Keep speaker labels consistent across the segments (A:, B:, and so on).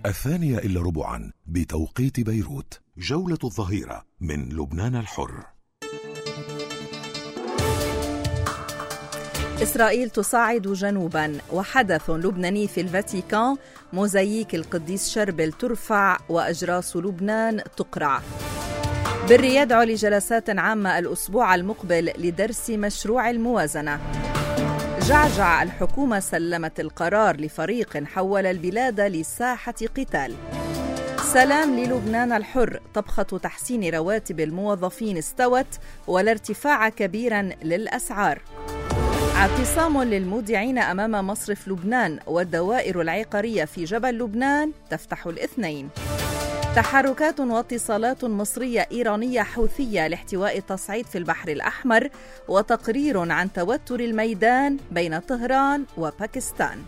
A: 2:15 بتوقيت بيروت. جولة الظهيرة من لبنان الحر.
B: إسرائيل تصعد جنوبا، وحدث لبناني في الفاتيكان، موزاييك القديس شربل ترفع وأجراس لبنان تقرع. بري يدعو لجلسات عامة الأسبوع المقبل لدرس مشروع الموازنة. جعجع الحكومة سلمت القرار لفريق حول البلاد لساحة قتال. سلام للبنان الحر، طبخة تحسين رواتب الموظفين استوت ولا ارتفاع كبيرا للأسعار. اعتصام للمودعين أمام مصرف لبنان، والدوائر العقارية في جبل لبنان تفتح الاثنين. تحركات واتصالات مصرية إيرانية حوثية لاحتواء التصعيد في البحر الأحمر، وتقرير عن توتر الميدان بين طهران وباكستان.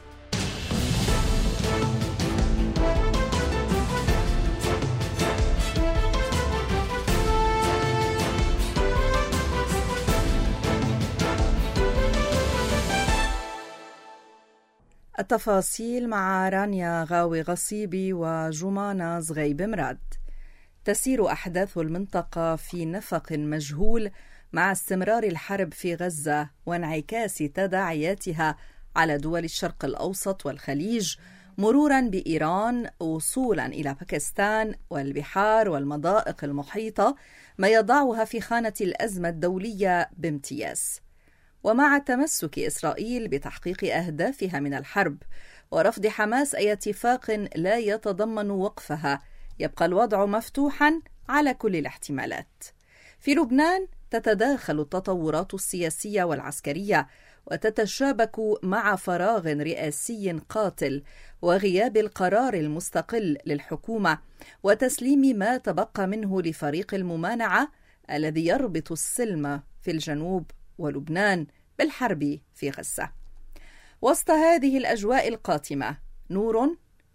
B: التفاصيل مع رانيا غاوي غصيبي وجمانة زغيب مراد. تسير أحداث المنطقة في نفق مجهول مع استمرار الحرب في غزة وانعكاس تداعياتها على دول الشرق الأوسط والخليج، مرورا بإيران وصولا إلى باكستان والبحار والمضائق المحيطة، ما يضعها في خانة الأزمة الدولية بامتياز. ومع تمسك إسرائيل بتحقيق أهدافها من الحرب ورفض حماس أي اتفاق لا يتضمن وقفها، يبقى الوضع مفتوحا على كل الاحتمالات. في لبنان تتداخل التطورات السياسية والعسكرية وتتشابك مع فراغ رئاسي قاتل وغياب القرار المستقل للحكومة وتسليم ما تبقى منه لفريق الممانعة الذي يربط السلم في الجنوب ولبنان بالحرب في غزة. وسط هذه الأجواء القاتمة نور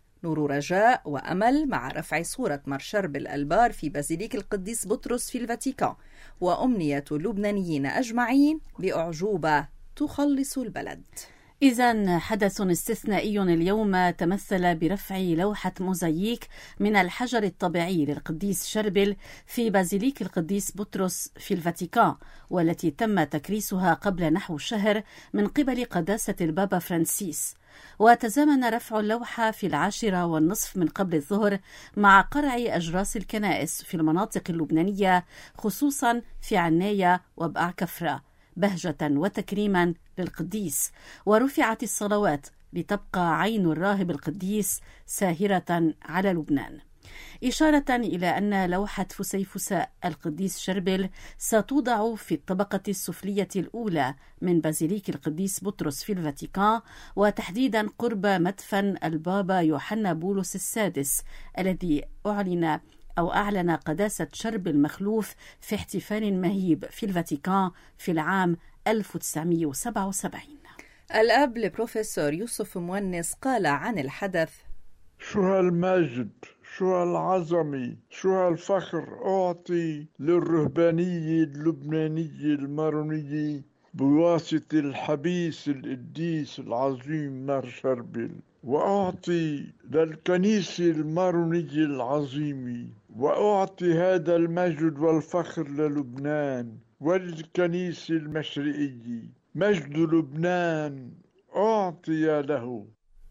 B: رجاء وأمل مع رفع صورة مار شربل البار في بازيليك القديس بطرس في الفاتيكان، وأمنية اللبنانيين أجمعين بأعجوبة تخلص البلد.
C: إذن حدث استثنائي اليوم تمثل برفع لوحة موزاييك من الحجر الطبيعي للقديس شربل في بازيليك القديس بطرس في الفاتيكان، والتي تم تكريسها قبل نحو شهر من قبل قداسة البابا فرانسيس. وتزامن رفع اللوحة في 10:30 من قبل الظهر مع قرع أجراس الكنائس في المناطق اللبنانية، خصوصا في عناية وبقع كفرة، بهجة وتكريما للقديس. ورفعت الصلوات لتبقى عين الراهب القديس ساهرة على لبنان، إشارة إلى أن لوحة فسيفساء القديس شربل ستوضع في الطبقة السفلية الأولى من بازيليك القديس بطرس في الفاتيكان، وتحديدا قرب مدفن البابا يوحنا بولس السادس الذي أعلن قداسة شربل المخلوف في احتفال مهيب في الفاتيكان في العام 1977.
B: الأب البروفيسور يوسف مونس قال عن الحدث:
D: شو هالمجد، شو هالعظمة، شو هالفخر أعطي للرهبانية اللبنانية المارونية بواسطة الحبيس القديس العظيم مار شربل، وأعطي للكنيسة المارونية العظيمة، وأعطي هذا المجد والفخر للبنان وللكنيسة المشرقية. مجد لبنان أعطي له.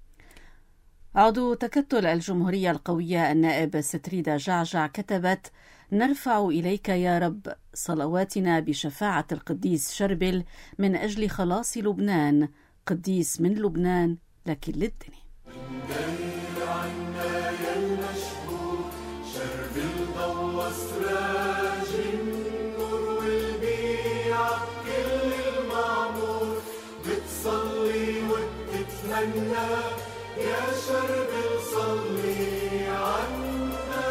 C: عضو تكتل الجمهورية القوية النائب ستريدا جعجع كتبت: نرفع إليك يا رب صلواتنا بشفاعة القديس شربل من أجل خلاص لبنان، قديس من لبنان لكل الدنيا.
E: يا شربل صلي عنا.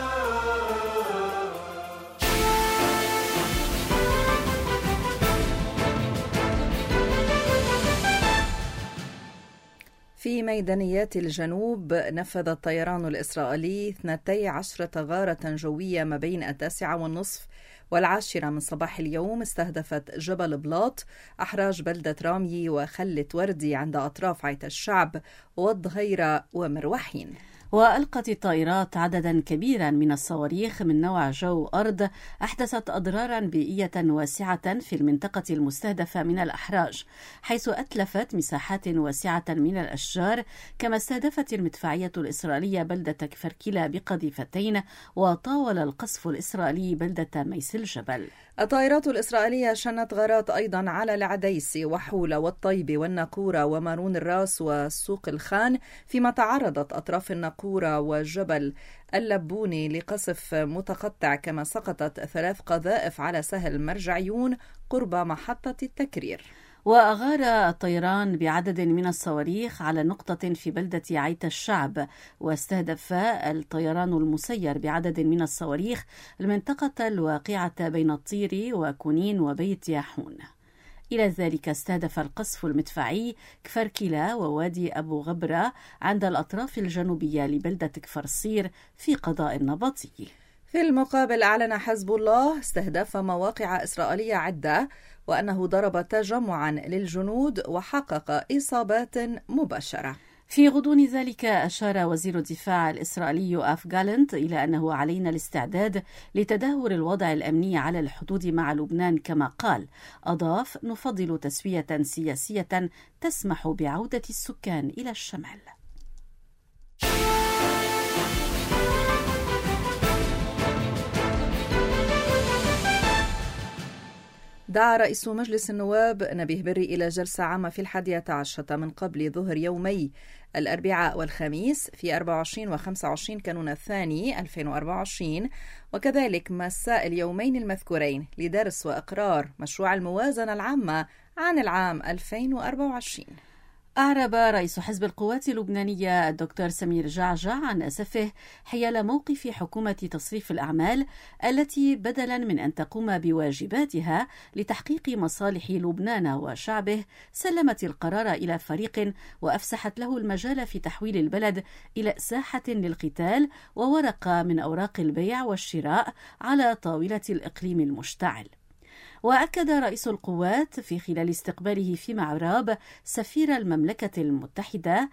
B: في ميدانيات الجنوب نفذ الطيران الإسرائيلي 12 غارة جوية ما بين 9:30 و10 من صباح اليوم، استهدفت جبل بلاط، أحراج بلدة رامية وخلة وردي عند أطراف عيت الشعب والظهيرة ومروحين.
C: وألقت الطائرات عددا كبيرا من الصواريخ من نوع جو أرض أحدثت أضرارا بيئية واسعة في المنطقة المستهدفة من الأحراج، حيث أتلفت مساحات واسعة من الأشجار، كما استهدفت المدفعية الإسرائيلية بلدة كفركيلا بقذيفتين، وطاول القصف الإسرائيلي بلدة ميس الجبل.
B: الطائرات الإسرائيلية شنت غارات أيضا على العديسي وحولة والطيبة والناقورة ومارون الراس وسوق الخان، فيما تعرضت أطراف الناقورة وجبل اللبوني لقصف متقطع، كما سقطت 3 قذائف على سهل مرجعيون قرب محطة التكرير.
C: وأغار الطيران بعدد من الصواريخ على نقطة في بلدة عيت الشعب، واستهدف الطيران المسير بعدد من الصواريخ المنطقة الواقعة بين الطيري وكونين وبيت ياحون. إلى ذلك استهدف القصف المدفعي كفركيلا ووادي أبو غبرة عند الأطراف الجنوبية لبلدة كفرصير في قضاء النبطي.
B: في المقابل أعلن حزب الله استهداف مواقع إسرائيلية عدة، وأنه ضرب تجمعا للجنود وحقق إصابات مباشرة.
C: في غضون ذلك أشار وزير الدفاع الإسرائيلي آف جالنت إلى أنه علينا الاستعداد لتدهور الوضع الأمني على الحدود مع لبنان، كما قال. أضاف: نفضل تسوية سياسية تسمح بعودة السكان إلى الشمال.
B: دعا رئيس مجلس النواب نبيه بري إلى جلسة عامة في 11 من قبل ظهر يومي الأربعاء والخميس في 24 و25 كانون الثاني 2024، وكذلك مساء اليومين المذكورين لدرس وإقرار مشروع الموازنة العامة عن العام 2024.
C: أعرب رئيس حزب القوات اللبنانية الدكتور سمير جعجع عن أسفه حيال موقف حكومة تصريف الأعمال التي بدلا من أن تقوم بواجباتها لتحقيق مصالح لبنان وشعبه سلمت القرار إلى فريق وأفسحت له المجال في تحويل البلد إلى ساحة للقتال وورقة من أوراق البيع والشراء على طاولة الإقليم المشتعل. وأكد رئيس القوات في خلال استقباله في معراب سفير المملكة المتحدة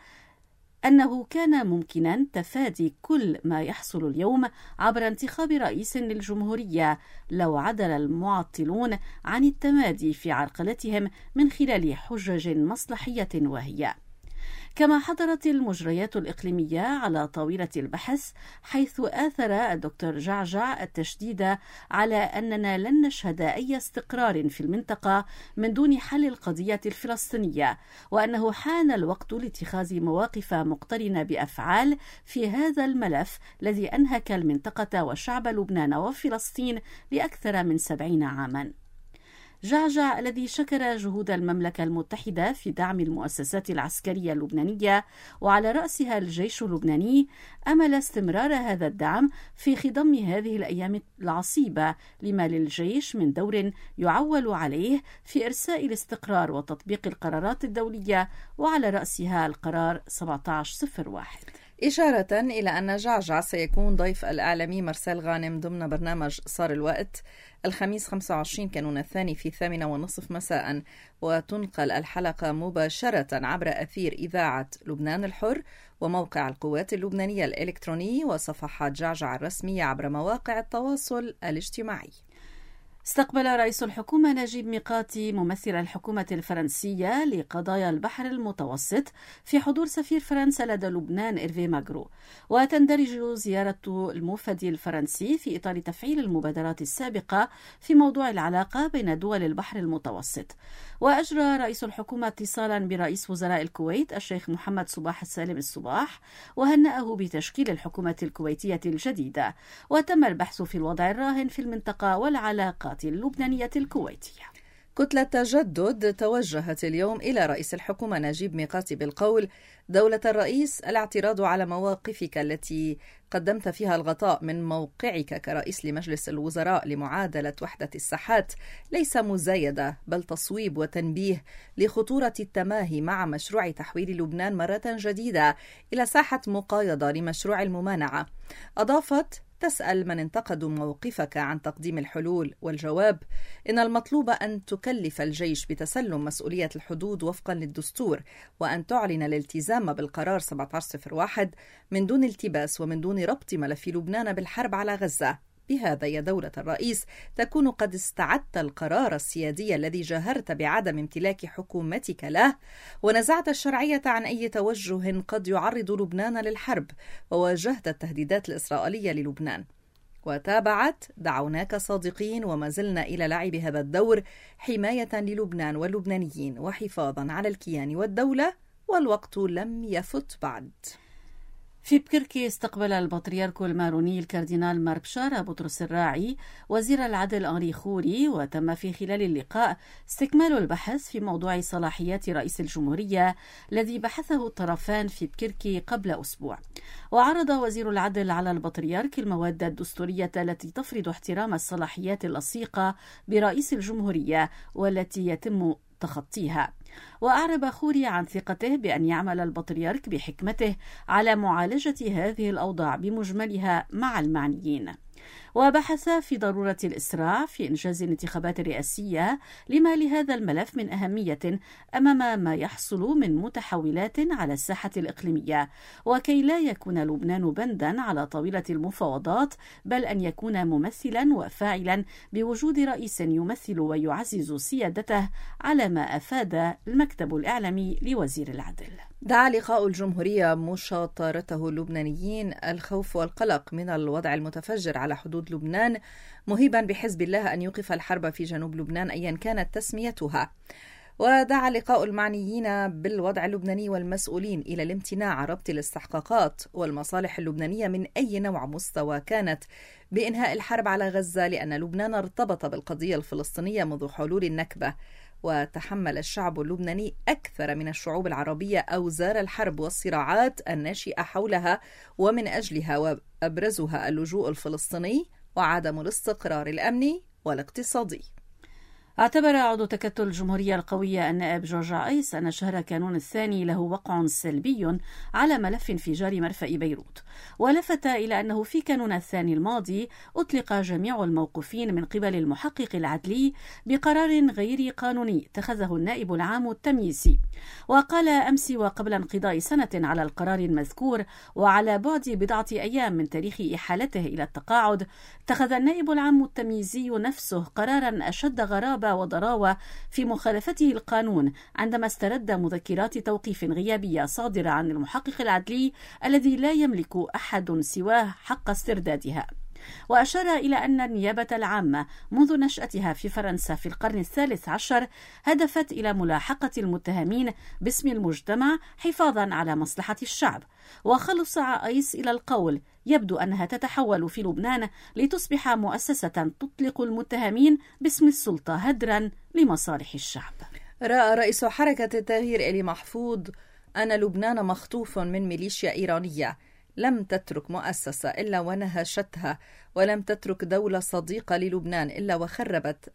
C: أنه كان ممكنا تفادي كل ما يحصل اليوم عبر انتخاب رئيس للجمهورية لو عدل المعطلون عن التمادي في عرقلتهم من خلال حجج مصلحية واهية. كما حضرت المجريات الإقليمية على طاولة البحث، حيث آثر الدكتور جعجع التشديد على أننا لن نشهد أي استقرار في المنطقة من دون حل القضية الفلسطينية، وأنه حان الوقت لاتخاذ مواقف مقترنة بأفعال في هذا الملف الذي أنهك المنطقة وشعب لبنان وفلسطين لأكثر من 70 عاما. جعجع الذي شكر جهود المملكة المتحدة في دعم المؤسسات العسكرية اللبنانية وعلى رأسها الجيش اللبناني، أمل استمرار هذا الدعم في خضم هذه الأيام العصيبة لما للجيش من دور يعول عليه في إرساء الاستقرار وتطبيق القرارات الدولية، وعلى رأسها القرار 1701.
B: إشارة إلى أن جعجع سيكون ضيف الإعلامي مرسال غانم ضمن برنامج صار الوقت الخميس 25 كانون الثاني في 8:30 مساء، وتنقل الحلقة مباشرة عبر أثير إذاعة لبنان الحر وموقع القوات اللبنانية الإلكتروني وصفحات جعجع الرسمية عبر مواقع التواصل الاجتماعي.
C: استقبل رئيس الحكومة نجيب ميقاتي ممثل الحكومة الفرنسية لقضايا البحر المتوسط في حضور سفير فرنسا لدى لبنان إيرفي ماغرو، وتندرج زيارة الموفد الفرنسي في إطار تفعيل المبادرات السابقة في موضوع العلاقة بين دول البحر المتوسط. وأجرى رئيس الحكومة اتصالا برئيس وزراء الكويت الشيخ محمد صباح السالم الصباح، وهنأه بتشكيل الحكومة الكويتية الجديدة، وتم البحث في الوضع الراهن في المنطقة والعلاقات اللبنانية الكويتية.
B: كتلة تجدد توجهت اليوم إلى رئيس الحكومة نجيب ميقاتي بالقول: دولة الرئيس، الاعتراض على مواقفك التي قدمت فيها الغطاء من موقعك كرئيس لمجلس الوزراء لمعادلة وحدة الساحات ليس مزايدة، بل تصويب وتنبيه لخطورة التماهي مع مشروع تحويل لبنان مرة جديدة إلى ساحة مقايضة لمشروع الممانعة. أضافت: تسأل من انتقدوا موقفك عن تقديم الحلول، والجواب: إن المطلوب أن تكلف الجيش بتسلم مسؤولية الحدود وفقا للدستور، وأن تعلن الالتزام بالقرار 1701 من دون التباس ومن دون ربط ملف لبنان بالحرب على غزة. بهذا يا دولة الرئيس تكون قد استعدت القرار السيادي الذي جاهرت بعدم امتلاك حكومتك له، ونزعت الشرعية عن أي توجه قد يعرض لبنان للحرب، وواجهت التهديدات الإسرائيلية للبنان. وتابعت: دعوناك صادقين وما زلنا إلى لعب هذا الدور حماية للبنان واللبنانيين وحفاظا على الكيان والدولة، والوقت لم يفت بعد.
C: في بكركي استقبل البطريرك الماروني الكاردينال مار بشارة بطرس الراعي وزير العدل أنري خوري، وتم في خلال اللقاء استكمال البحث في موضوع صلاحيات رئيس الجمهورية الذي بحثه الطرفان في بكركي قبل أسبوع. وعرض وزير العدل على البطريرك المواد الدستورية التي تفرض احترام الصلاحيات اللصيقة برئيس الجمهورية والتي يتم تخطيها. وأعرب خوري عن ثقته بأن يعمل البطريرك بحكمته على معالجة هذه الأوضاع بمجملها مع المعنيين. وبحث في ضرورة الإسراع في إنجاز الانتخابات الرئاسية لما لهذا الملف من أهمية أمام ما يحصل من متحولات على الساحة الإقليمية، وكي لا يكون لبنان بندا على طاولة المفاوضات، بل أن يكون ممثلا وفاعلا بوجود رئيس يمثل ويعزز سيادته، على ما أفاد المكتب الإعلامي لوزير العدل.
B: دعا لقاء الجمهورية مشاطرته اللبنانيين الخوف والقلق من الوضع المتفجر على حدود لبنان، مهيبا بحزب الله أن يوقف الحرب في جنوب لبنان أيا كانت تسميتها. ودعا لقاء المعنيين بالوضع اللبناني والمسؤولين إلى الامتناع عن ربط الاستحقاقات والمصالح اللبنانية من أي نوع مستوى كانت بإنهاء الحرب على غزة، لأن لبنان ارتبط بالقضية الفلسطينية منذ حلول النكبة، وتحمل الشعب اللبناني أكثر من الشعوب العربية أوزار الحرب والصراعات الناشئة حولها ومن أجلها، وأبرزها اللجوء الفلسطيني وعدم الاستقرار الأمني والاقتصادي.
C: اعتبر عضو تكتل الجمهورية القوية النائب جورج عيس أن شهر كانون الثاني له وقع سلبي على ملف انفجار مرفأ بيروت، ولفت إلى أنه في كانون الثاني الماضي أطلق جميع الموقوفين من قبل المحقق العدلي بقرار غير قانوني اتخذه النائب العام التمييزي. وقال أمس وقبل انقضاء سنة على القرار المذكور وعلى بعد بضعة أيام من تاريخ إحالته إلى التقاعد، اتخذ النائب العام التمييزي نفسه قرارا أشد غرابة وضراوة في مخالفته القانون عندما استرد مذكرات توقيف غيابية صادرة عن المحقق العدلي الذي لا يملك أحد سواه حق استردادها. وأشار إلى أن النيابة العامة منذ نشأتها في فرنسا في القرن الثالث عشر هدفت إلى ملاحقة المتهمين باسم المجتمع حفاظا على مصلحة الشعب. وخلص عائس إلى القول: يبدو أنها تتحول في لبنان لتصبح مؤسسة تطلق المتهمين باسم السلطة هدرا لمصالح الشعب.
B: رأى رئيس حركة التغيير إلي محفوظ أن لبنان مخطوف من ميليشيا إيرانية لم تترك مؤسسة إلا ونهشتها، ولم تترك دولة صديقة للبنان إلا وخربت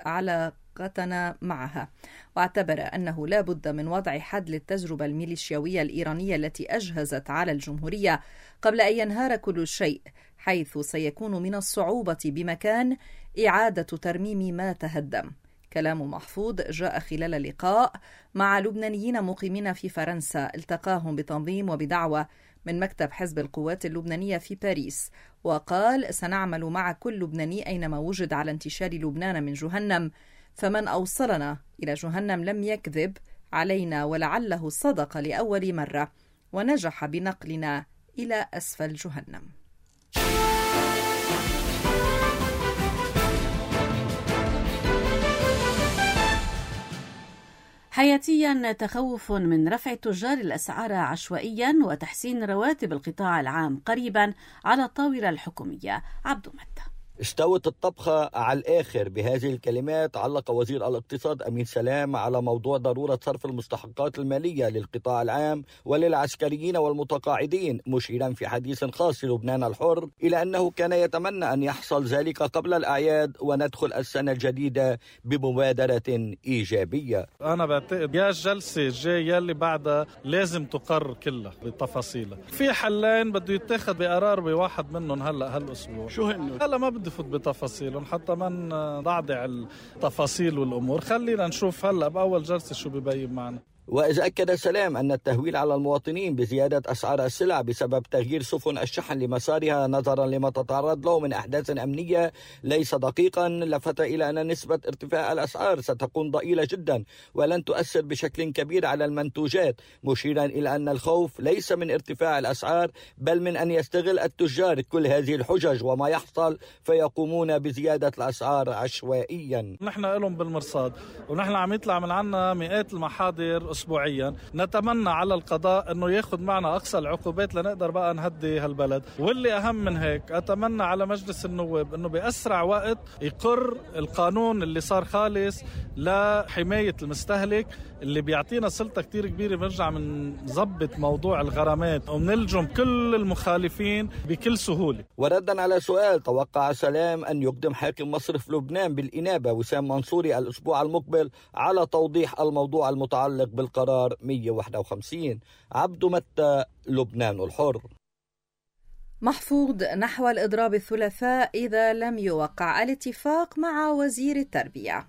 B: علاقتنا معها. واعتبر أنه لا بد من وضع حد للتجربة الميليشياوية الإيرانية التي أجهزت على الجمهورية قبل أن ينهار كل شيء، حيث سيكون من الصعوبة بمكان إعادة ترميم ما تهدم. كلام محفوظ جاء خلال لقاء مع لبنانيين مقيمين في فرنسا التقاهم بتنظيم وبدعوة من مكتب حزب القوات اللبنانية في باريس، وقال: سنعمل مع كل لبناني أينما وجد على انتشال لبنان من جهنم، فمن أوصلنا إلى جهنم لم يكذب علينا ولعله صدق لأول مرة، ونجح بنقلنا إلى أسفل جهنم.
C: حياتيا تخوف من رفع تجار الأسعار عشوائيا وتحسين رواتب القطاع العام قريبا على الطاولة الحكومية. عبد متى.
F: استوت الطبخة على الآخر. بهذه الكلمات علق وزير الاقتصاد أمين سلام على موضوع ضرورة صرف المستحقات المالية للقطاع العام وللعسكريين والمتقاعدين، مشيرا في حديث خاص لبنان الحر إلى أنه كان يتمنى أن يحصل ذلك قبل الأعياد وندخل السنة الجديدة بمبادرة إيجابية.
G: أنا بعتقد يا الجلسة الجاية اللي بعدها لازم تقرر كلها بتفاصيلها. في حلين بده يتخذ بقرار بواحد منهم هلا هالأسبوع. شو هلا ما بدي فوت بتفاصيلهم حتى ما نضعضع التفاصيل والأمور. خلينا نشوف هلا بأول جلسة شو بيبين معنا.
F: وإذا أكد سلام أن التهويل على المواطنين بزيادة أسعار السلع بسبب تغيير سفن الشحن لمسارها نظرا لما تتعرض له من أحداث أمنية ليس دقيقا، لفت إلى أن نسبة ارتفاع الأسعار ستكون ضئيلة جدا ولن تؤثر بشكل كبير على المنتوجات، مشيرا إلى أن الخوف ليس من ارتفاع الأسعار بل من أن يستغل التجار كل هذه الحجج وما يحصل فيقومون بزيادة الأسعار عشوائيا.
G: نحن لهم بالمرصاد ونحن عم يطلع من عنا مئات المحاضر أسبوعيا. نتمنى على القضاء أنه ياخذ معنا أقصى العقوبات لنقدر بقى نهدي هالبلد. واللي أهم من هيك أتمنى على مجلس النواب أنه بأسرع وقت يقر القانون اللي صار خالص لحماية المستهلك اللي بيعطينا سلطة كتير كبيرة. بنرجع منظبط موضوع الغرامات ومنلجم كل المخالفين بكل سهولة.
F: وردا على سؤال توقع سلام أن يقدم حاكم مصرف لبنان بالإنابة وسام منصوري الأسبوع المقبل على توضيح الموضوع المتعلق بالقرار 151. عبد متى، لبنان الحر.
B: محفوظ نحو الإضراب الثلاثاء إذا لم يوقع الاتفاق مع وزير التربية.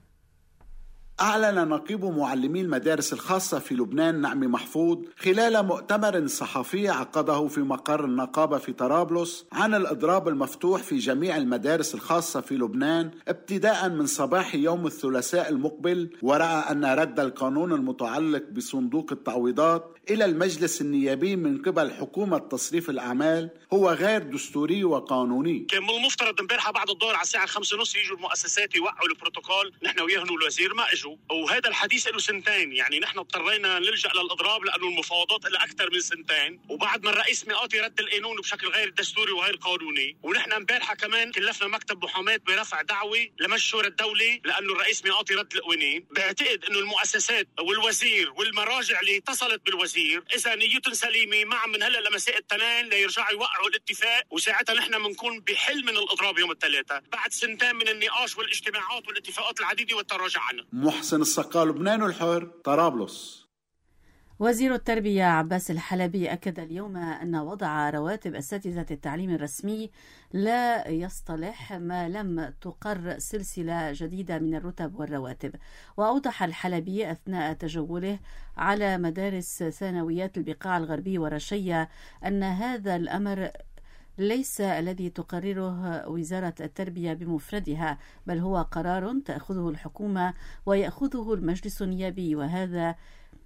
H: أعلن نقيب معلمي المدارس الخاصة في لبنان نعمي محفوظ خلال مؤتمر صحفي عقده في مقر النقابة في طرابلس عن الإضراب المفتوح في جميع المدارس الخاصة في لبنان ابتداء من صباح يوم الثلاثاء المقبل، ورأى أن رد القانون المتعلق بصندوق التعويضات إلى المجلس النيابي من قبل حكومة تصريف الأعمال هو غير دستوري وقانوني.
I: كان من المفترض امبارحة بعد الظهر على الساعة 5:30 يجوا المؤسسات يوقعوا البروتوكول، نحن وياهم والوزير ما اجوا، وهذا الحديث له سنتين. يعني نحن اضطرينا نلجأ للإضراب لأنه المفاوضات لها أكثر من سنتين، وبعد ما الرئيس مئاتي رد القانون بشكل غير دستوري وغير قانوني. ونحن امبارحة كمان كلفنا مكتب محاماة برفع دعوة لمشورة الدولة لأنه الرئيس مئاتي رد القوانين. بعتقد أنه المؤسسات والوزير والمراجع اللي اتصلت بالوزير إذا نيتهم سليمة مع من هلا لمساء التنين ليرجعوا يوقعوا الاتفاق، وساعتها نحن بنكون بحل من الإضراب يوم الثلاثاء بعد سنتين من النقاش والاجتماعات والاتفاقات العديدة والتراجع عنها.
H: محسن السقا، لبنان الحر، طرابلس.
C: وزير التربية عباس الحلبي أكد اليوم أن وضع رواتب أساتذة التعليم الرسمي لا يصطلح ما لم تقر سلسلة جديدة من الرتب والرواتب. وأوضح الحلبي أثناء تجوله على مدارس ثانويات البقاع الغربي ورشية أن هذا الأمر ليس الذي تقرره وزارة التربية بمفردها، بل هو قرار تأخذه الحكومة ويأخذه المجلس النيابي، وهذا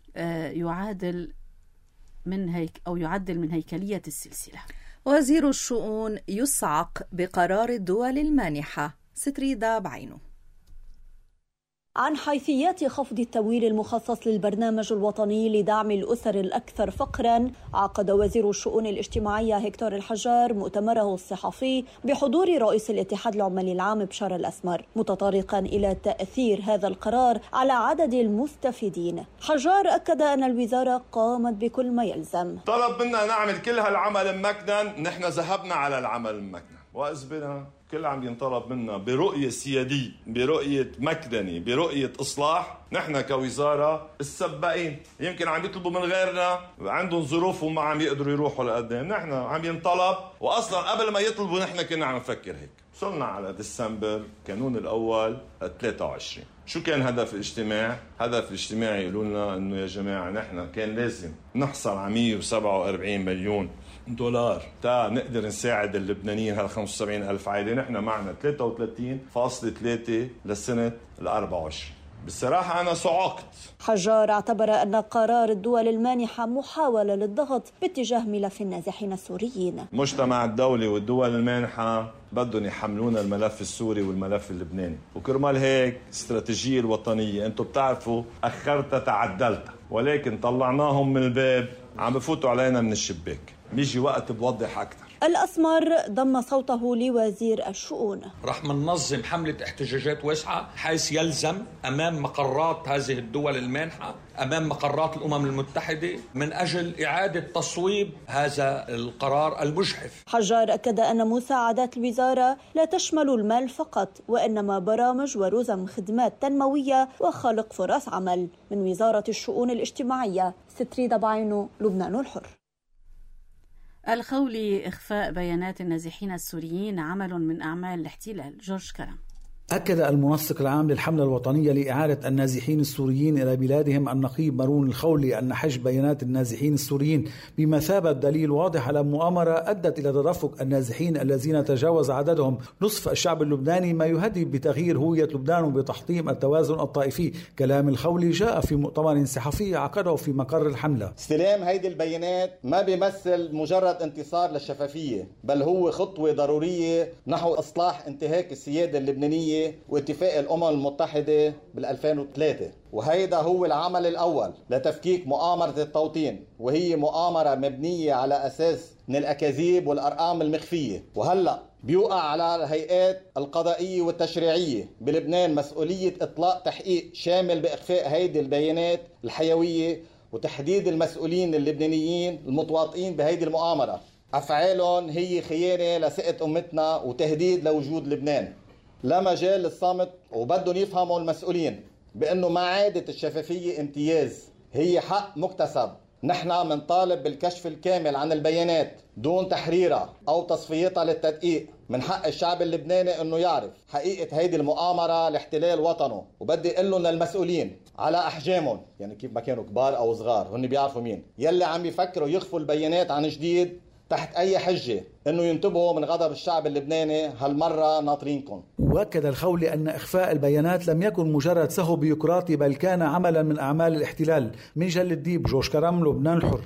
C: يعدل من هيكلية السلسلة.
B: وزير الشؤون يصعق بقرار الدول المانحة. ستريدا بعينه.
J: عن حيثيات خفض التمويل المخصص للبرنامج الوطني لدعم الأسر الأكثر فقرا، عقد وزير الشؤون الاجتماعية هكتور الحجار مؤتمره الصحفي بحضور رئيس الاتحاد العمالي العام بشار الأسمر، متطرقا إلى تأثير هذا القرار على عدد المستفيدين. حجار أكد أن الوزارة قامت بكل ما يلزم.
K: طلب منا نعمل كل هالعمل المكنن، نحن ذهبنا على العمل المكنن وأزبنا كل عم ينطلب منا برؤية سيادية، برؤية مكدني، برؤية إصلاح. نحن كوزارة السباقين يمكن عم يطلبوا من غيرنا عندهم ظروف وما عم يقدروا يروحوا لقدام، نحن عم ينطلب، وأصلا قبل ما يطلبوا نحن كنا عم نفكر هيك. وصلنا على ديسمبر كانون الأول 23. شو كان هدف الاجتماع؟ هدف الاجتماع يقولوا لنا إنه يا جماعة نحن كان لازم نحصل على 147 مليون دولار تا نقدر نساعد اللبنانيين هال 75,000 عائلة. نحن معنا 33.3 لسنة 24. بصراحة أنا صعقت.
J: حجار اعتبر أن قرار الدول المانحة محاولة للضغط باتجاه ملف النازحين السوريين.
K: المجتمع الدولي والدول المانحة بدهم يحملون الملف السوري والملف اللبناني، وكرمال هيك استراتيجية الوطنية أنتم بتعرفوا أخرتها تعدلتها، ولكن طلعناهم من الباب عم بفوتوا علينا من الشباك. بيجي وقت بوضح أكثر.
J: الأسمر ضم صوته لوزير الشؤون.
L: رح مننظم حملة احتجاجات واسعة حيث يلزم أمام مقرات هذه الدول المانحة، أمام مقرات الأمم المتحدة، من أجل إعادة تصويب هذا القرار المجحف.
J: حجار أكد أن مساعدات الوزارة لا تشمل المال فقط، وإنما برامج ورزم خدمات تنموية وخلق فرص عمل. من وزارة الشؤون الاجتماعية، ستريدا بعينو، لبنان الحر.
C: الخولي إخفاء بيانات النازحين السوريين عمل من أعمال الاحتلال. جورج كرم.
M: أكد المنسق العام للحملة الوطنية لإعادة النازحين السوريين إلى بلادهم النقيب مارون الخولي أن حجب بيانات النازحين السوريين بمثابة دليل واضح على مؤامرة أدت إلى تدفق النازحين الذين تجاوز عددهم نصف الشعب اللبناني، ما يهدد بتغيير هوية لبنان وبتحطيم التوازن الطائفي. كلام الخولي جاء في مؤتمر صحفي عقده في مقر الحملة.
N: استلام هيدي البيانات ما بيمثل مجرد انتصار للشفافية، بل هو خطوة ضرورية نحو إصلاح انتهاك السيادة اللبنانية واتفاق الأمم المتحدة بال2003، وهيدا هو العمل الأول لتفكيك مؤامرة التوطين، وهي مؤامرة مبنية على أساس من الأكاذيب والأرقام المخفية. وهلأ بيوقع على الهيئات القضائية والتشريعية بلبنان مسؤولية إطلاق تحقيق شامل بإخفاء هيدي البيانات الحيوية وتحديد المسؤولين اللبنانيين المتواطئين بهيدي المؤامرة. أفعالهم هي خيانة لثقة أمتنا وتهديد لوجود لبنان. لا مجال للصمت، وبدهم يفهموا المسؤولين بأنه ما عادة الشفافية امتياز، هي حق مكتسب. نحن منطالب بالكشف الكامل عن البيانات دون تحريرها أو تصفيتها للتدقيق. من حق الشعب اللبناني أنه يعرف حقيقة هيدي المؤامرة لاحتلال وطنه، وبدي أقول لهم للمسؤولين على أحجامهم، يعني كيف ما كانوا كبار أو صغار، هن بيعرفوا مين يلي عم يفكروا يخفوا البيانات عن جديد تحت أي حجة أنه ينتبهوا من غضب الشعب اللبناني. هالمرة ناطرينكم.
M: وأكد الخولي أن إخفاء البيانات لم يكن مجرد سهو بيروقراطي، بل كان عملا من أعمال الاحتلال. من جل الديب، جورج كرم، لبنان الحر.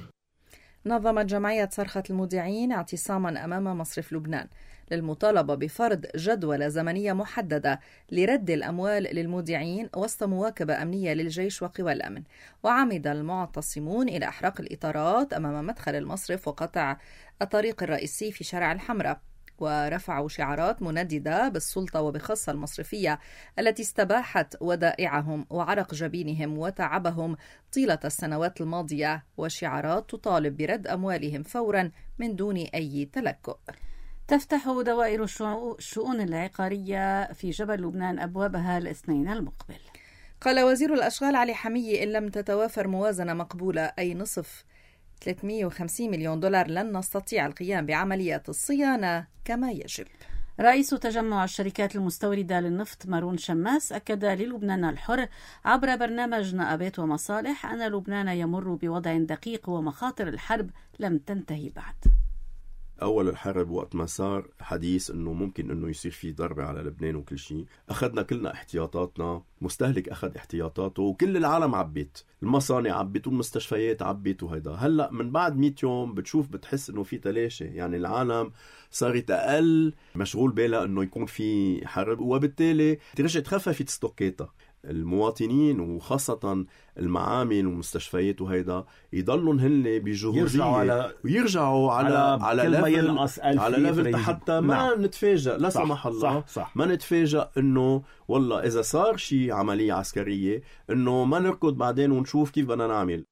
B: نظمت جمعية صرخة المودعين اعتصاما أمام مصرف لبنان للمطالبة بفرض جدولة زمنية محددة لرد الأموال للمودعين وسط مواكبة أمنية للجيش وقوى الأمن. وعمد المعتصمون إلى إحراق الإطارات أمام مدخل المصرف وقطع الطريق الرئيسي في شارع الحمراء، ورفعوا شعارات منددة بالسلطة وبخاصة المصرفية التي استباحت ودائعهم وعرق جبينهم وتعبهم طيلة السنوات الماضية، وشعارات تطالب برد أموالهم فورا من دون أي تلكؤ.
C: تفتح دوائر الشؤون العقارية في جبل لبنان أبوابها الاثنين المقبل.
B: قال وزير الأشغال علي حمية: إن لم تتوافر موازنة مقبولة، أي نصف 350 مليون دولار، لن نستطيع القيام بعمليات الصيانة كما يجب.
C: رئيس تجمع الشركات المستوردة للنفط مارون شماس أكد للبنان الحر عبر برنامج نقابات ومصالح أن لبنان يمر بوضع دقيق ومخاطر الحرب لم تنتهي بعد.
O: أول الحرب وقت ما صار حديث أنه ممكن أنه يصير في ضربة على لبنان وكل شيء، أخذنا كلنا احتياطاتنا، مستهلك أخذ احتياطاته، وكل العالم عبت، المصانع عبت والمستشفيات عبت. وهيدا هلأ من بعد 100 يوم بتحس أنه في تلاشي، يعني العالم صارت أقل مشغول بالها أنه يكون في حرب، وبالتالي ترجع تخففت ستوكاتها. المواطنين وخاصة المعامل والمستشفيات وهيدا يضلون هن بجهودية ويرجعوا على ليفل حتى ما نتفاجأ، لا سمح الله، ما نتفاجأ انه والله اذا صار شيء عملية عسكرية انه ما نركض بعدين ونشوف كيف بدنا نعمل.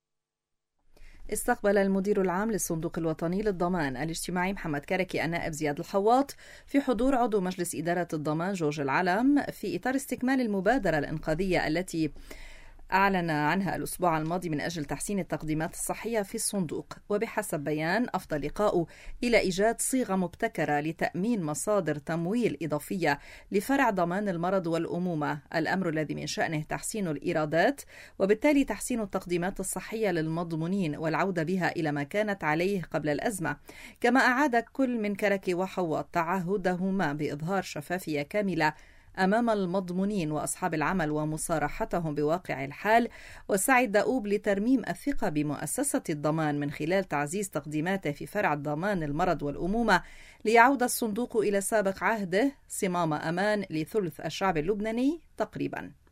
B: استقبل المدير العام للصندوق الوطني للضمان الاجتماعي محمد كركي النائب زياد الحواط في حضور عضو مجلس إدارة الضمان جورج العلم في إطار استكمال المبادرة الإنقاذية التي أعلن عنها الأسبوع الماضي من أجل تحسين التقديمات الصحية في الصندوق. وبحسب بيان أفضى لقاؤه إلى إيجاد صيغة مبتكرة لتأمين مصادر تمويل إضافية لفرع ضمان المرض والأمومة، الأمر الذي من شأنه تحسين الإيرادات وبالتالي تحسين التقديمات الصحية للمضمونين والعودة بها إلى ما كانت عليه قبل الأزمة. كما أعاد كل من كركي وحواط تعهدهما بإظهار شفافية كاملة أمام المضمونين وأصحاب العمل ومصارحتهم بواقع الحال، والسعي الدؤوب لترميم الثقة بمؤسسة الضمان من خلال تعزيز تقديماته في فرع ضمان المرض والأمومة ليعود الصندوق إلى سابق عهده صمام أمان لثلث الشعب اللبناني تقريبا.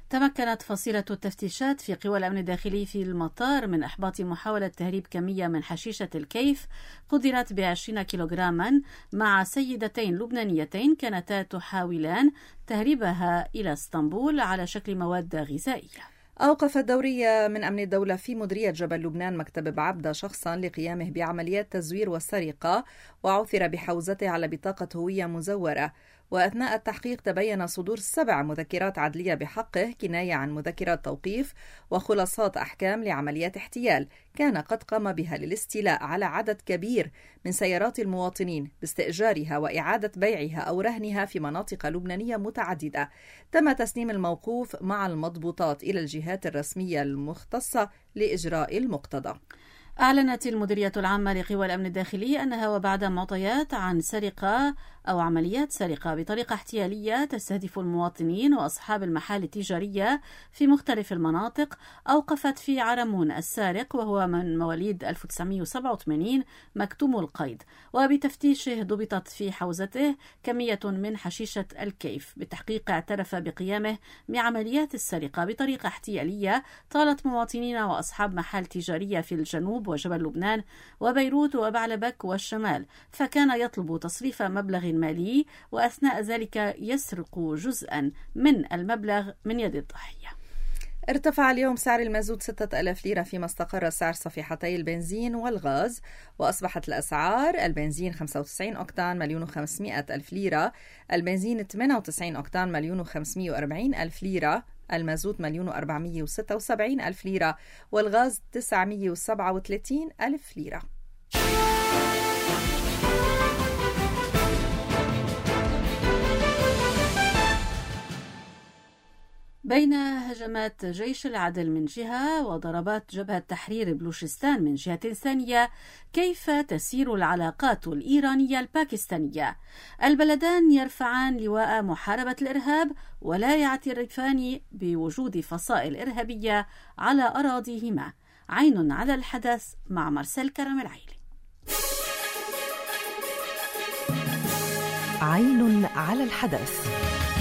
C: تمكنت فصيلة التفتيشات في قوى الأمن الداخلي في المطار من إحباط محاولة تهريب كمية من حشيشة الكيف قدرت ب20 كيلوغراما مع سيدتين لبنانيتين كانتا تحاولان تهريبها إلى اسطنبول على شكل مواد غذائية.
B: أوقف الدورية من أمن الدولة في مديرية جبل لبنان مكتب بعبدة شخصا لقيامه بعمليات تزوير والسرقة، وعثر بحوزته على بطاقة هوية مزورة. وأثناء التحقيق تبين صدور 7 مذكرات عدلية بحقه كناية عن مذكرات توقيف وخلاصات أحكام لعمليات احتيال كان قد قام بها للاستيلاء على عدد كبير من سيارات المواطنين باستئجارها وإعادة بيعها أو رهنها في مناطق لبنانية متعددة. تم تسليم الموقوف مع المضبوطات إلى الجهات الرسمية المختصة لإجراء المقتضى.
C: أعلنت المديرية العامة لقوى الأمن الداخلي أنها وبعد معطيات عن سرقة أو عمليات سرقة بطريقة احتيالية تستهدف المواطنين وأصحاب المحال التجارية في مختلف المناطق، أوقفت في عرمون السارق وهو من مواليد 1987 مكتوم القيد، وبتفتيشه ضبطت في حوزته كمية من حشيشة الكيف. بالتحقيق اعترف بقيامه بعمليات السرقة بطريقة احتيالية طالت مواطنين وأصحاب محال تجارية في الجنوب وجبل لبنان وبيروت وبعلبك والشمال، فكان يطلب تصريف مبلغ مالي وأثناء ذلك يسرق جزءا من المبلغ من يد الضحية.
B: ارتفع اليوم سعر المازوت 6000 ليرة فيما استقر سعر صفيحتي البنزين والغاز، وأصبحت الأسعار: البنزين 95 أوكتان 1,500,000 ليرة، البنزين 98 أوكتان 1,540,000 ليرة، المازوت 1,476,000 ليرة، والغاز 937,000 ليرة.
C: بين هجمات جيش العدل من جهة وضربات جبهة تحرير بلوشستان من جهة ثانية، كيف تسير العلاقات الإيرانية الباكستانية؟ البلدان يرفعان لواء محاربة الإرهاب ولا يعترفان بوجود فصائل إرهابية على أراضيهما. عين على الحدث مع مرسل كرم العيلي.
P: عين على الحدث.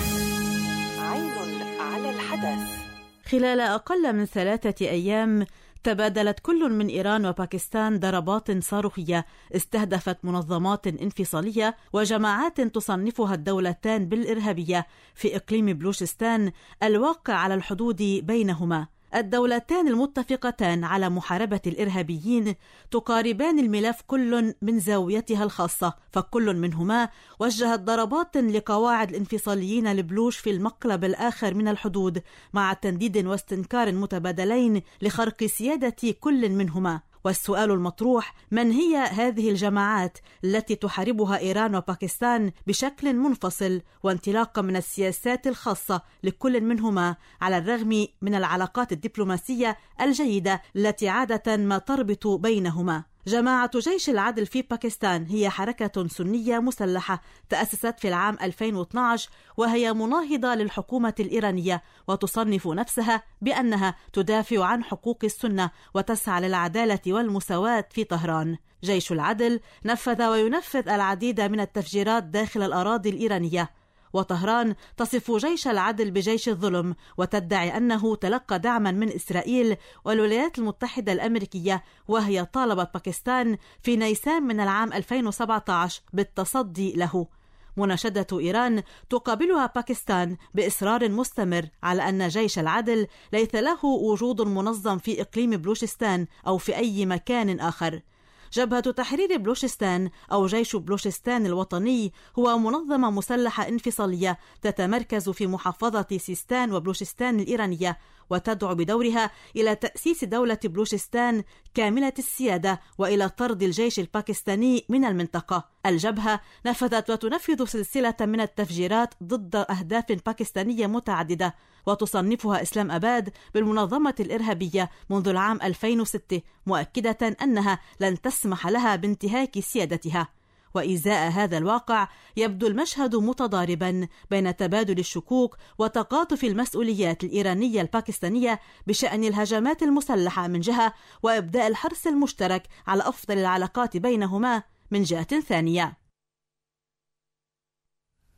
P: خلال أقل من 3 أيام تبادلت كل من إيران وباكستان ضربات صاروخية استهدفت منظمات انفصالية وجماعات تصنفها الدولتان بالإرهابية في إقليم بلوشستان الواقع على الحدود بينهما. الدولتان المتفقتان على محاربة الإرهابيين تقاربان الملف كل من زاويتها الخاصة، فكل منهما وجهت ضربات لقواعد الانفصاليين لبلوش في المقلب الآخر من الحدود، مع تنديد واستنكار متبادلين لخرق سيادة كل منهما. والسؤال المطروح: من هي هذه الجماعات التي تحاربها إيران وباكستان بشكل منفصل وانطلاقا من السياسات الخاصة لكل منهما، على الرغم من العلاقات الدبلوماسية الجيدة التي عادة ما تربط بينهما؟ جماعة جيش العدل في باكستان هي حركة سنية مسلحة تأسست في العام 2012، وهي مناهضة للحكومة الإيرانية، وتصنف نفسها بأنها تدافع عن حقوق السنة وتسعى للعدالة والمساواة في طهران. جيش العدل نفذ وينفذ العديد من التفجيرات داخل الأراضي الإيرانية، وطهران تصف جيش العدل بجيش الظلم وتدعي أنه تلقى دعما من إسرائيل والولايات المتحدة الأمريكية، وهي طالبت باكستان في نيسان من العام 2017 بالتصدي له. مناشدة إيران تقابلها باكستان بإصرار مستمر على أن جيش العدل ليس له وجود منظم في إقليم بلوشستان أو في أي مكان آخر. جبهة تحرير بلوشستان أو جيش بلوشستان الوطني هو منظمة مسلحة انفصالية تتمركز في محافظة سيستان وبلوشستان الإيرانية، وتدعو بدورها إلى تأسيس دولة بلوشستان كاملة السيادة وإلى طرد الجيش الباكستاني من المنطقة. الجبهة نفذت وتنفذ سلسلة من التفجيرات ضد أهداف باكستانية متعددة، وتصنفها إسلام أباد بالمنظمة الإرهابية منذ العام 2006، مؤكدة أنها لن تسمح لها بانتهاك سيادتها. وإزاء هذا الواقع يبدو المشهد متضاربا بين تبادل الشكوك وتقاطف المسؤوليات الإيرانية الباكستانية بشأن الهجمات المسلحة من جهة، وإبداء الحرص المشترك على أفضل العلاقات بينهما من جهة ثانية.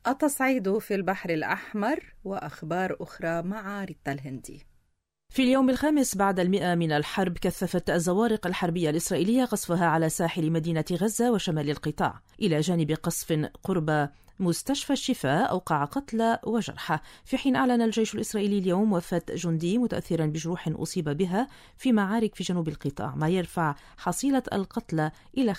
B: التصعيد في البحر الأحمر وأخبار أخرى مع ريتا الهندي.
Q: في اليوم الخامس بعد 100 من الحرب كثفت الزوارق الحربية الإسرائيلية قصفها على ساحل مدينة غزة وشمال القطاع، إلى جانب قصف قرب مستشفى الشفاء أوقع قتلى وجرحى، في حين أعلن الجيش الإسرائيلي اليوم وفاة جندي متأثرا بجروح أصيب بها في معارك في جنوب القطاع، ما يرفع حصيلة القتلى إلى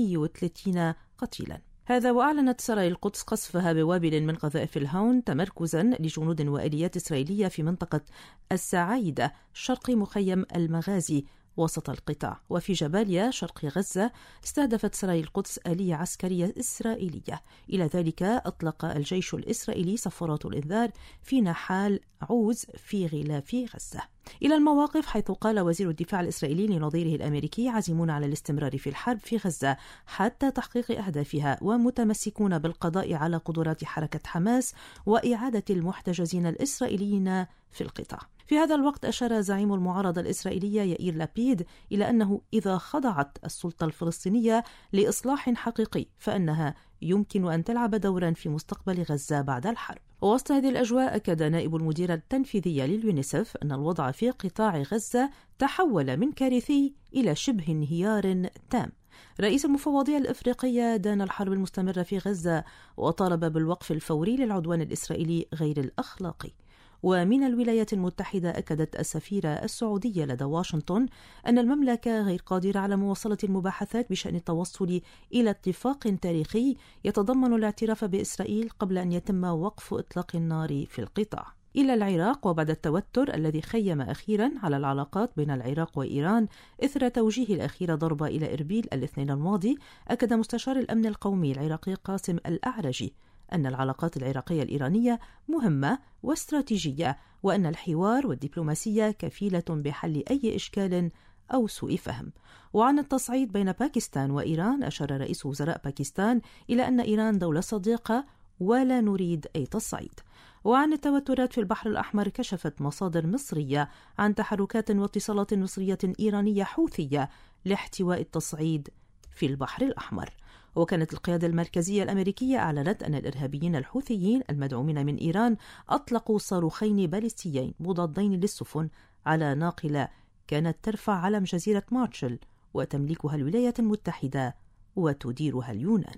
Q: 530 قتيلا. هذا وأعلنت سرايا القدس قصفها بوابل من قذائف الهاون تمركزا لجنود وآليات إسرائيلية في منطقة السعايدة شرق مخيم المغازي وسط القطاع. وفي جباليا شرق غزة استهدفت سرايا القدس آلية عسكرية إسرائيلية. إلى ذلك أطلق الجيش الإسرائيلي صفارات الإنذار في نحال عوز في غلاف غزة. إلى المواقف، حيث قال وزير الدفاع الإسرائيلي لنظيره الأمريكي عازمون على الاستمرار في الحرب في غزة حتى تحقيق أهدافها ومتمسكون بالقضاء على قدرات حركة حماس وإعادة المحتجزين الإسرائيليين في القطاع. في هذا الوقت أشار زعيم المعارضة الإسرائيلية يائير لابيد إلى أنه إذا خضعت السلطة الفلسطينية لإصلاح حقيقي فإنها يمكن أن تلعب دورا في مستقبل غزة بعد الحرب. ووسط هذه الأجواء أكد نائب المدير التنفيذي لليونيسف أن الوضع في قطاع غزة تحول من كارثي إلى شبه انهيار تام. رئيس المفوضية الإفريقية دان الحرب المستمرة في غزة وطالب بالوقف الفوري للعدوان الإسرائيلي غير الأخلاقي. ومن الولايات المتحدة أكدت السفيرة السعودية لدى واشنطن أن المملكة غير قادرة على مواصلة المباحثات بشأن التوصل إلى اتفاق تاريخي يتضمن الاعتراف بإسرائيل قبل أن يتم وقف إطلاق النار في القطاع. إلى العراق، وبعد التوتر الذي خيم أخيرا على العلاقات بين العراق وإيران إثر توجيه الأخير ضربة إلى إربيل الاثنين الماضي، أكد مستشار الأمن القومي العراقي قاسم الأعرجي أن العلاقات العراقية الإيرانية مهمة واستراتيجية، وأن الحوار والدبلوماسية كفيلة بحل أي إشكال أو سوء فهم. وعن التصعيد بين باكستان وإيران، أشار رئيس وزراء باكستان إلى أن إيران دولة صديقة ولا نريد أي تصعيد. وعن التوترات في البحر الأحمر، كشفت مصادر مصرية عن تحركات واتصالات مصرية إيرانية حوثية لاحتواء التصعيد في البحر الأحمر. وكانت القيادة المركزية الأمريكية أعلنت أن الإرهابيين الحوثيين المدعومين من إيران أطلقوا صاروخين باليستيين مضادين للسفن على ناقلة كانت ترفع علم جزيرة مارشال وتملكها الولايات المتحدة وتديرها اليونان.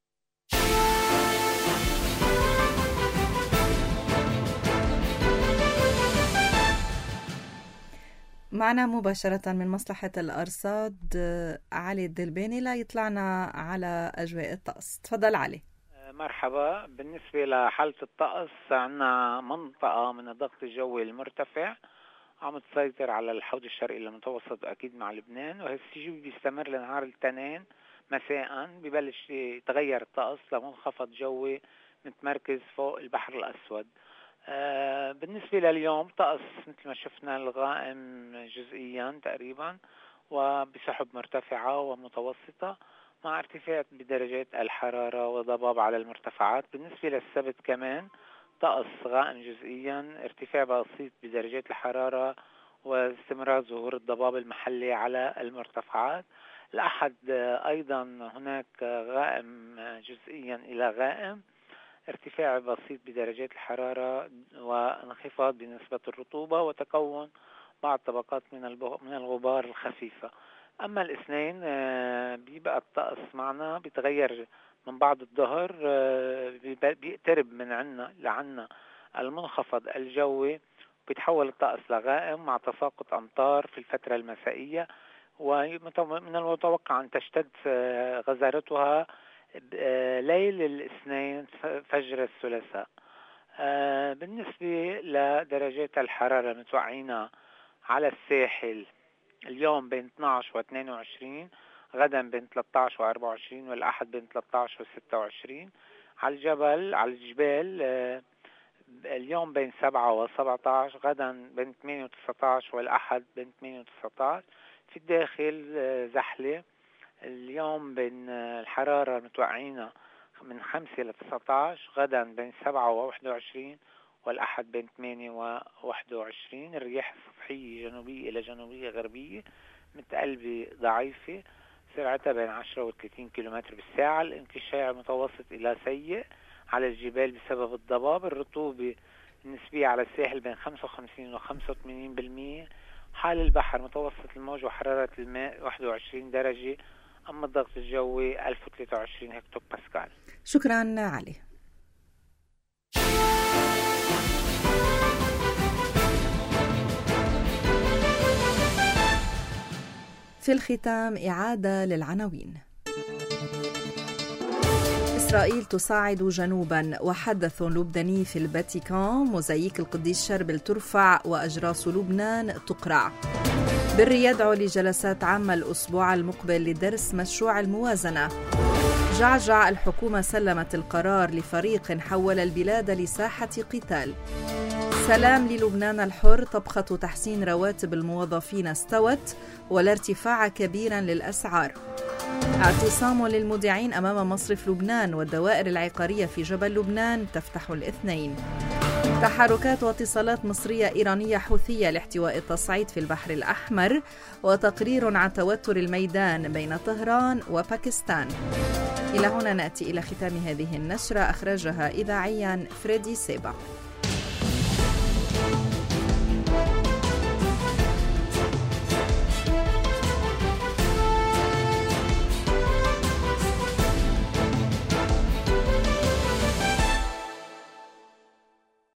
B: معنا مباشرة من مصلحة الأرصاد علي الدلباني لا يطلعنا على أجواء الطقس. تفضل علي.
R: مرحبا. بالنسبة لحالة الطقس، عنا منطقة من الضغط الجوي المرتفع عم تسيطر على الحوض الشرقي المتوسط أكيد مع لبنان، وهالسجوي بيستمر لنهار الاثنين مساء. ببلش يتغير الطقس لمنخفض جوي متمركز فوق البحر الأسود. بالنسبة لليوم طقس مثل ما شفنا الغائم جزئيا تقريبا وبسحب مرتفعة ومتوسطة مع ارتفاع بدرجات الحرارة وضباب على المرتفعات. بالنسبة للسبت كمان طقس غائم جزئيا، ارتفاع بسيط بدرجات الحرارة واستمرار ظهور الضباب المحلي على المرتفعات. الأحد أيضا هناك غائم جزئيا إلى غائم، ارتفاع بسيط بدرجات الحرارة وانخفاض بنسبة الرطوبة وتكون بعض طبقات من الغبار الخفيفة. أما الاثنين بيبقى الطقس معنا بيتغير من بعد الظهر، بيقترب من عنا المنخفض الجوي، بيتحول الطقس لغائم مع تساقط أمطار في الفترة المسائية، ومن المتوقع أن تشتد غزارتها ليل الاثنين فجر الثلاثاء. بالنسبة لدرجات الحرارة متوقعين على الساحل اليوم بين 12 و 22، غدا بين 13 و 24، والأحد بين 13 و 26. على الجبال اليوم بين 7 و 17، غدا بين 8 و 19، والأحد بين 8 و 19. في الداخل زحلة اليوم بين الحرارة متوقعين من 5 ل 19، غدا بين 7 و 21، والأحد بين 8 و 21. الرياح الصبحية جنوبية إلى جنوبية غربية متقلبة ضعيفة، سرعتها بين 10 و 30 كم بالساعة. الانكشاف متوسط إلى سيء على الجبال بسبب الضباب. الرطوبة النسبية على الساحل بين 55 و 85%. حال البحر متوسط الموج وحرارة الماء 21 درجة. أما الضغط الجوي 1023 هكتو باسكال.
B: شكرا علي. في الختام إعادة للعناوين. إسرائيل تصاعد جنوبا وحدث لبناني في الفاتيكان. موزاييك القديس شربل ترفع وأجراس لبنان تقرع. بري يدعو لجلسات عامة الأسبوع المقبل لدرس مشروع الموازنة. جعجع الحكومة سلمت القرار لفريق حول البلاد لساحة قتال. سلام للبنان الحر. طبخة تحسين رواتب الموظفين استوت ولا ارتفاع كبيرا للأسعار. اعتصام للمودعين أمام مصرف لبنان والدوائر العقارية في جبل لبنان تفتح الاثنين. تحركات واتصالات مصرية إيرانية حوثية لاحتواء التصعيد في البحر الأحمر. وتقرير عن توتر الميدان بين طهران وباكستان. إلى هنا نأتي إلى ختام هذه النشرة. أخرجها إذاعيا فريدي سيبا.